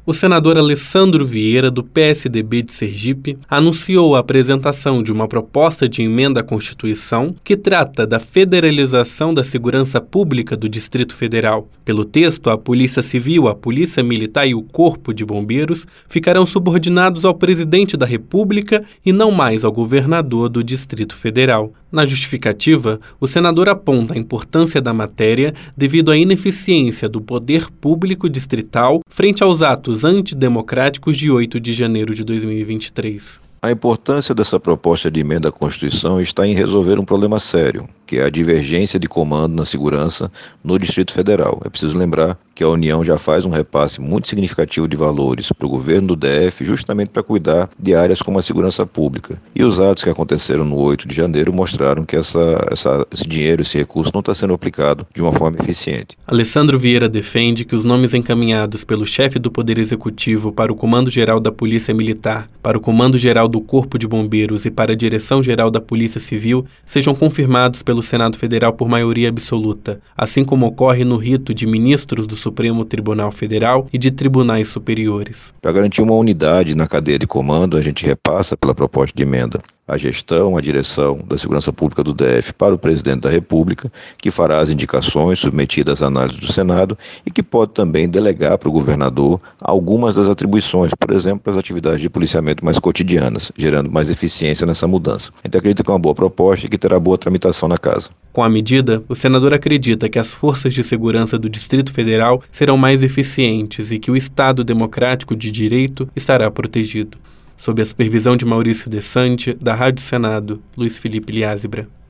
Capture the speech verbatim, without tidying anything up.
O senador Alessandro Vieira, do P S D B de Sergipe, anunciou a apresentação de uma proposta de emenda à Constituição que trata da federalização da segurança pública do Distrito Federal. Pelo texto, a Polícia Civil, a Polícia Militar e o Corpo de Bombeiros ficarão subordinados ao Presidente da República e não mais ao governador do Distrito Federal. Na justificativa, o senador aponta a importância da matéria devido à ineficiência do poder público distrital frente aos atos antidemocráticos de oito de janeiro de dois mil e vinte e três. A importância dessa proposta de emenda à Constituição está em resolver um problema sério, que é a divergência de comando na segurança no Distrito Federal. É preciso lembrar que a União já faz um repasse muito significativo de valores para o governo do D F, justamente para cuidar de áreas como a segurança pública. E os atos que aconteceram no oito de janeiro mostraram que essa, essa, esse dinheiro, esse recurso não está sendo aplicado de uma forma eficiente. Alessandro Vieira defende que os nomes encaminhados pelo chefe do Poder Executivo para o Comando-Geral da Polícia Militar, para o Comando-Geral do Corpo de Bombeiros e para a Direção-Geral da Polícia Civil sejam confirmados pelo Senado Federal por maioria absoluta, assim como ocorre no rito de ministros do Supremo Tribunal Federal e de tribunais superiores. Para garantir uma unidade na cadeia de comando, a gente repassa pela proposta de emenda a gestão, a direção da segurança pública do D F para o presidente da República, que fará as indicações submetidas à análise do Senado e que pode também delegar para o governador algumas das atribuições, por exemplo, as atividades de policiamento mais cotidianas, gerando mais eficiência nessa mudança. A gente acredita que é uma boa proposta e que terá boa tramitação na casa. Com a medida, o senador acredita que as forças de segurança do Distrito Federal serão mais eficientes e que o Estado democrático de direito estará protegido. Sob a supervisão de Maurício Desante, da Rádio Senado, Luiz Felipe Liázebra.